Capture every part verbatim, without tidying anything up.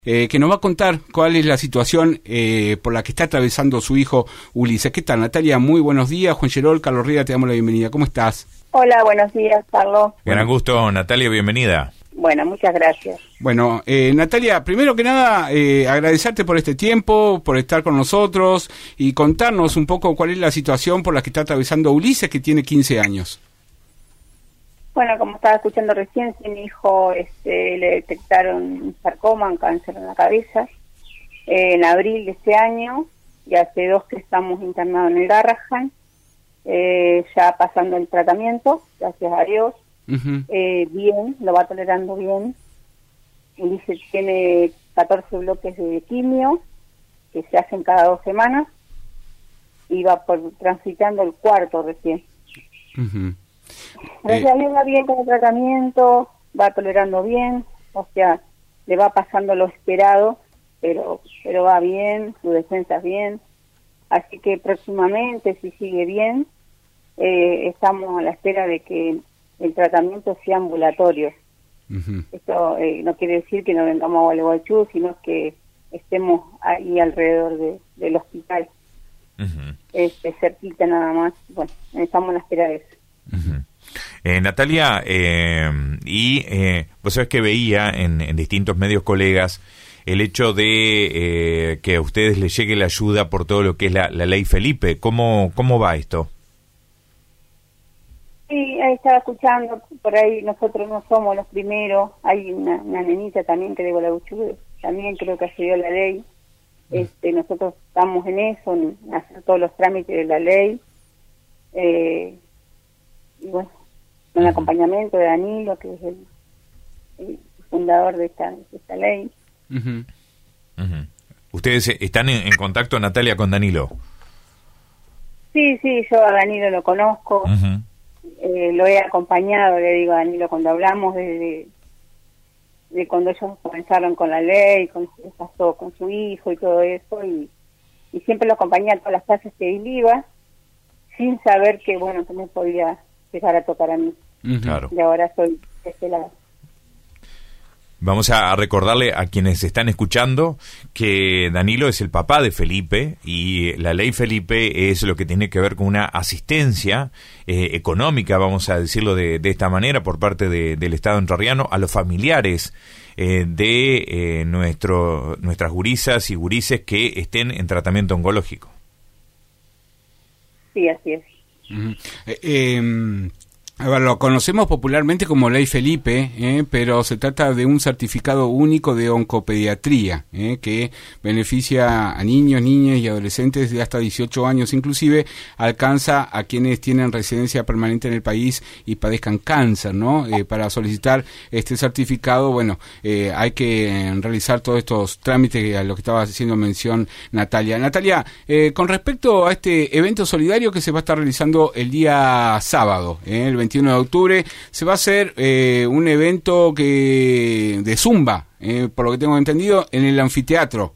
Eh, que nos va a contar cuál es la situación eh, por la que está atravesando su hijo Ulises. ¿Qué tal, Natalia? Muy buenos días. Juan Gerol, Carlos Riera, te damos la bienvenida. ¿Cómo estás? Hola, buenos días, Carlos. Gran gusto, Natalia, bienvenida. Bueno, muchas gracias. Bueno, eh, Natalia, primero que nada, eh, agradecerte por este tiempo, por estar con nosotros y contarnos un poco cuál es la situación por la que está atravesando Ulises, que tiene quince años. Bueno, como estaba escuchando recién, sí, mi hijo este, le detectaron un sarcoma, un cáncer en la cabeza, eh, en abril de este año, y hace dos que estamos internados en el Garrahan, eh, ya pasando el tratamiento, gracias a Dios, uh-huh. eh, bien, lo va tolerando bien. Ulises tiene catorce bloques de quimio, que se hacen cada dos semanas, y va por, transitando el cuarto recién. Uh-huh. Gracias a Dios va bien con el tratamiento, va tolerando bien, o sea, le va pasando lo esperado, pero pero va bien, su defensa es bien, así que próximamente, si sigue bien, eh, estamos a la espera de que el tratamiento sea ambulatorio. Uh-huh. Esto eh, no quiere decir que no vengamos a Gualeguaychú, sino que estemos ahí alrededor de, del hospital, uh-huh. este, cerquita nada más. Bueno, estamos a la espera de eso. Uh-huh. Eh, Natalia, eh, y eh, vos sabés que veía en, en distintos medios colegas el hecho de eh, que a ustedes les llegue la ayuda por todo lo que es la, la ley Felipe. ¿Cómo, cómo va esto? Sí, ahí estaba escuchando, por ahí nosotros no somos los primeros, hay una, una nenita también que de Gualeguaychú, también creo que accedió a la ley, este, nosotros estamos en eso, en hacer todos los trámites de la ley, eh, y bueno, con el acompañamiento de Danilo, que es el, el fundador de esta, de esta ley. Uh-huh. Uh-huh. ¿Ustedes están en, en contacto, Natalia, con Danilo? Sí, sí, yo a Danilo lo conozco, uh-huh. eh, lo he acompañado, le digo a Danilo, cuando hablamos de, de, de cuando ellos comenzaron con la ley, con lo que pasó con su hijo y todo eso, y, y siempre lo acompañé a todas las clases que él iba, sin saber que, bueno, que me podía llegar a tocar a mí. Claro. Y ahora soy de este lado. Vamos a recordarle a quienes están escuchando que Danilo es el papá de Felipe y la ley Felipe es lo que tiene que ver con una asistencia eh, económica, vamos a decirlo de, de esta manera, por parte de, del Estado entrerriano a los familiares eh, de eh, nuestro, nuestras gurisas y gurises que estén en tratamiento oncológico. Sí, así es. Uh-huh. Eh, eh, a ver, lo conocemos popularmente como Ley Felipe, eh, pero se trata de un certificado único de oncopediatría, eh, que beneficia a niños, niñas y adolescentes de hasta dieciocho años, inclusive alcanza a quienes tienen residencia permanente en el país y padezcan cáncer, ¿no? Eh, para solicitar este certificado, bueno, eh, hay que realizar todos estos trámites a lo que estaba haciendo mención Natalia. Natalia, eh, con respecto a este evento solidario que se va a estar realizando el día sábado, eh, el veintiuno de octubre, se va a hacer eh, un evento que de zumba, eh, por lo que tengo entendido, en el anfiteatro.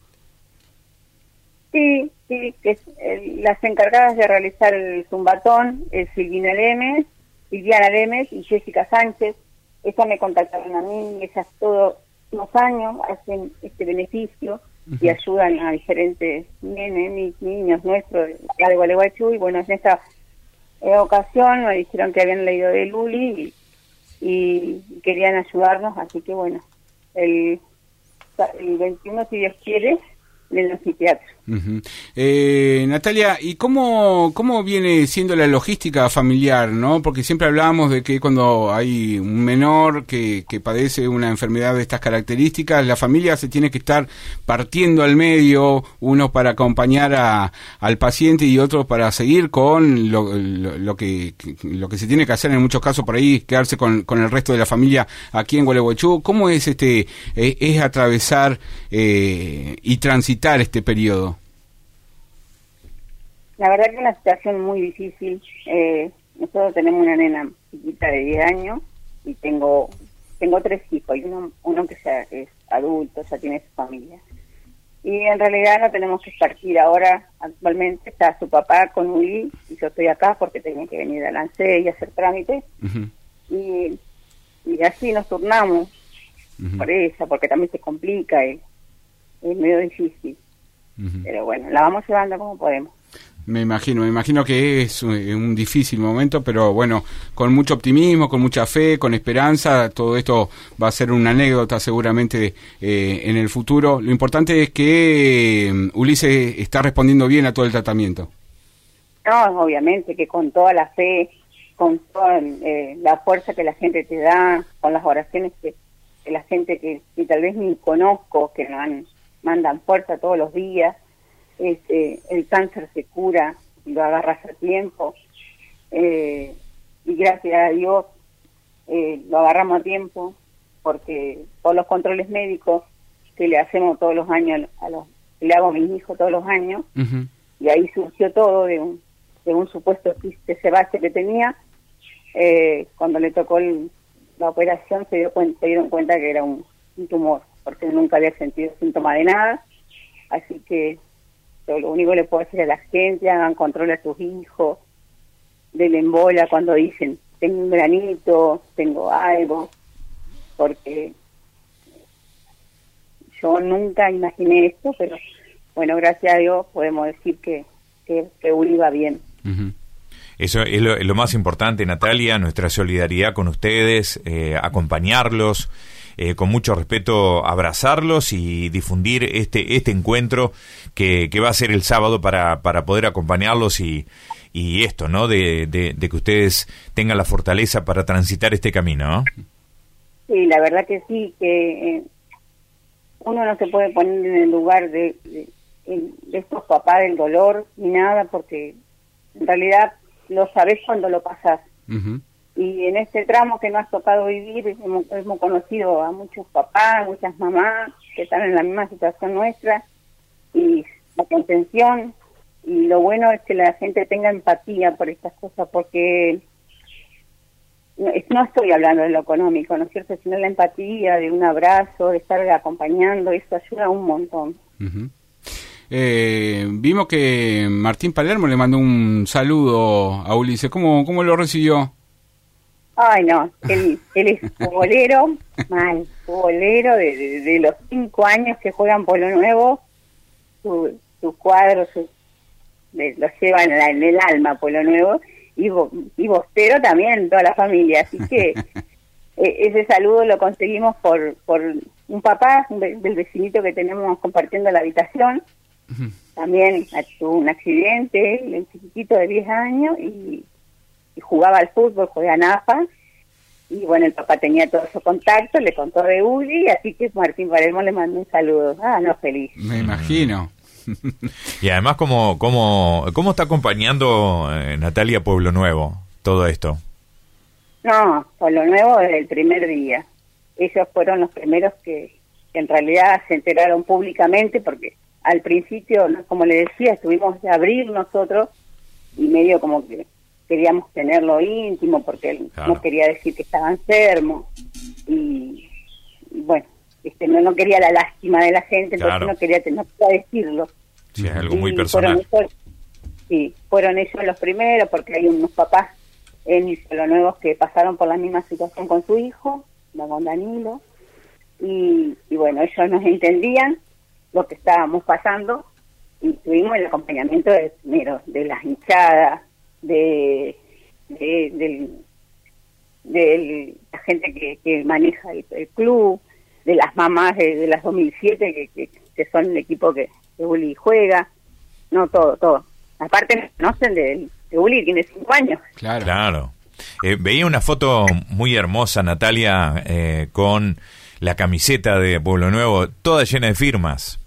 Sí, sí, que es, eh, las encargadas de realizar el zumbatón es Silvina Lemes, Silviana Lemes y Jessica Sánchez. Ellas me contactaron a mí, ellas todos los años hacen este beneficio uh-huh. y ayudan a diferentes nenes, niños nuestros de Gualeguaychú, y bueno, en esta En ocasión me dijeron que habían leído de Luli y, y querían ayudarnos, así que bueno, el, el veintiuno, si Dios quiere, en el anfiteatro. Uh-huh. Eh, Natalia, ¿y cómo, cómo viene siendo la logística familiar, no? Porque siempre hablamos de que cuando hay un menor que, que padece una enfermedad de estas características, la familia se tiene que estar partiendo al medio, uno para acompañar a, al paciente y otro para seguir con lo, lo, lo, que, lo que se tiene que hacer en muchos casos por ahí, quedarse con, con el resto de la familia aquí en Gualeguaychú. ¿Cómo es este eh, es atravesar eh, y transitar este periodo? La verdad que es una situación muy difícil. Eh, nosotros tenemos una nena chiquita de diez años y tengo tengo tres hijos y uno, uno que ya es adulto, ya tiene su familia. Y en realidad no tenemos que partir ahora. Actualmente está su papá con Uli y yo estoy acá porque tenía que venir a la ANSE y hacer trámites. Uh-huh. Y, y así nos turnamos uh-huh. por ella, porque también se complica. Y, es medio difícil. Uh-huh. Pero bueno, la vamos llevando como podemos. Me imagino, me imagino que es un, un difícil momento, pero bueno, con mucho optimismo, con mucha fe, con esperanza, todo esto va a ser una anécdota seguramente eh, en el futuro. Lo importante es que eh, Ulises está respondiendo bien a todo el tratamiento. No, obviamente que con toda la fe, con toda eh, la fuerza que la gente te da, con las oraciones que, que la gente que, que tal vez ni conozco, que nos mandan fuerza todos los días. Este, el cáncer se cura, lo agarras a tiempo, eh, y gracias a Dios eh, lo agarramos a tiempo, porque todos los controles médicos que le hacemos todos los años, a los que le hago a mis hijos todos los años, uh-huh. y ahí surgió todo de un, de un supuesto quiste sebáceo que tenía. Eh, cuando le tocó el, la operación se, dio cuenta, se dieron cuenta que era un, un tumor, porque nunca había sentido síntoma de nada, así que lo único que le puedo decir a la gente: hagan control a tus hijos, denle en bola cuando dicen tengo un granito, tengo algo, porque yo nunca imaginé esto, pero bueno, gracias a Dios podemos decir que, que, que Uli va bien. Uh-huh. Eso es lo, lo más importante, Natalia, nuestra solidaridad con ustedes, eh, acompañarlos, Eh, con mucho respeto abrazarlos y difundir este este encuentro que, que va a ser el sábado para, para poder acompañarlos y, y esto, ¿no? De, de, de que ustedes tengan la fortaleza para transitar este camino, ¿no? Sí, la verdad que sí, que eh, uno no se puede poner en el lugar de, de, de estos papás del dolor ni nada, porque en realidad lo sabés cuando lo pasás. Uh-huh. Y en este tramo que nos ha tocado vivir, hemos, hemos conocido a muchos papás, muchas mamás que están en la misma situación nuestra, y la contención, y lo bueno es que la gente tenga empatía por estas cosas, porque no, no estoy hablando de lo económico, ¿no es cierto?, sino la empatía, de un abrazo, de estar acompañando, eso ayuda un montón. Uh-huh. Eh, vimos que Martín Palermo le mandó un saludo a Ulises. ¿Cómo, cómo lo recibió? Ay, no, él, él es futbolero, mal, futbolero de, de, de los cinco años que juegan Pueblo Nuevo, sus su cuadros su, los llevan en, en el alma Pueblo Nuevo, y, y Bostero también, toda la familia, así que eh, ese saludo lo conseguimos por por un papá un, del vecinito que tenemos compartiendo la habitación. Uh-huh. También tuvo un accidente, el chiquitito de diez años, y y jugaba al fútbol, juega en A F A, y bueno, el papá tenía todo su contacto, le contó de Uli, así que Martín Palermo le mandó un saludo. Ah, no, feliz. Me imagino. Y además, ¿cómo, cómo, cómo está acompañando eh, Natalia Pueblo Nuevo todo esto? No, Pueblo Nuevo desde el primer día. Ellos fueron los primeros que, que en realidad se enteraron públicamente, porque al principio, como le decía, estuvimos de abrir nosotros, y medio como que queríamos tenerlo íntimo, porque él claro. no quería decir que estaba enfermo, y, y bueno, este no, no quería la lástima de la gente, entonces claro. no quería no quería decirlo. Sí, es algo muy personal. Fueron ellos, sí, fueron ellos los primeros, porque hay unos papás en los nuevos que pasaron por la misma situación con su hijo, con Danilo, y, y bueno, ellos nos entendían lo que estábamos pasando, y tuvimos el acompañamiento de primero, de las hinchadas, de, de, de, de la gente que, que maneja el, el club, de las mamás de, de las dos mil siete que, que, que son el equipo que, que Uli juega, no, todo, todo. Aparte me conocen de, de Uli, tiene cinco años. Claro. Claro. Eh, veía una foto muy hermosa, Natalia, eh, con la camiseta de Pueblo Nuevo, toda llena de firmas.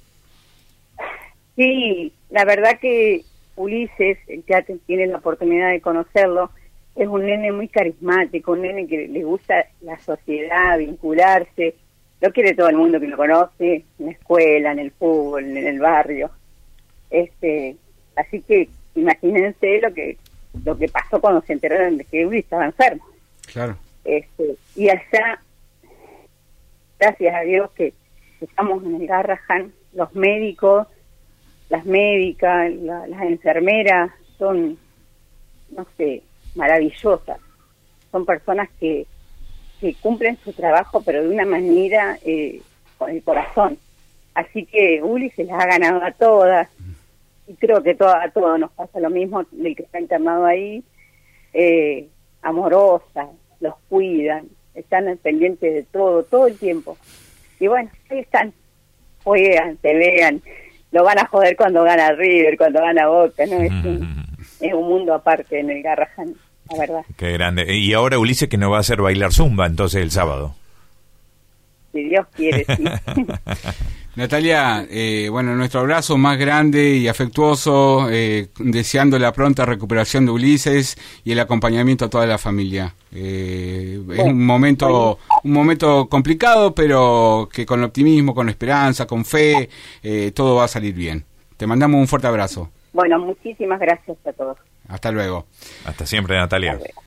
Sí, la verdad que Ulises, el que tiene la oportunidad de conocerlo, es un nene muy carismático, un nene que le gusta la sociedad, vincularse, lo quiere todo el mundo que lo conoce, en la escuela, en el fútbol, en el barrio. Este, así que imagínense lo que lo que pasó cuando se enteraron de que Uli estaba enfermo. Claro. Este, y allá, gracias a Dios que estamos en el Garrahan, los médicos, las médicas, la, las enfermeras son, no sé, maravillosas. Son personas que, que cumplen su trabajo, pero de una manera eh, con el corazón. Así que Uli se las ha ganado a todas, y creo que to a todos nos pasa lo mismo, del que está internado ahí, eh, amorosa, los cuidan, están pendientes de todo, todo el tiempo. Y bueno, ahí están, juegan, se vean, lo van a joder cuando gana River, cuando gana Boca, ¿no? Es un, es un mundo aparte en el Garrahan, la verdad. Qué grande. Y ahora Ulises que nos va a hacer bailar zumba entonces el sábado. Si Dios quiere, sí. Natalia, eh, bueno, nuestro abrazo más grande y afectuoso, eh, deseando la pronta recuperación de Ulises y el acompañamiento a toda la familia. Eh, bueno, es un momento, bueno. un momento complicado, pero que con optimismo, con esperanza, con fe, eh, todo va a salir bien. Te mandamos un fuerte abrazo. Bueno, muchísimas gracias a todos. Hasta luego. Hasta siempre, Natalia. Hasta luego.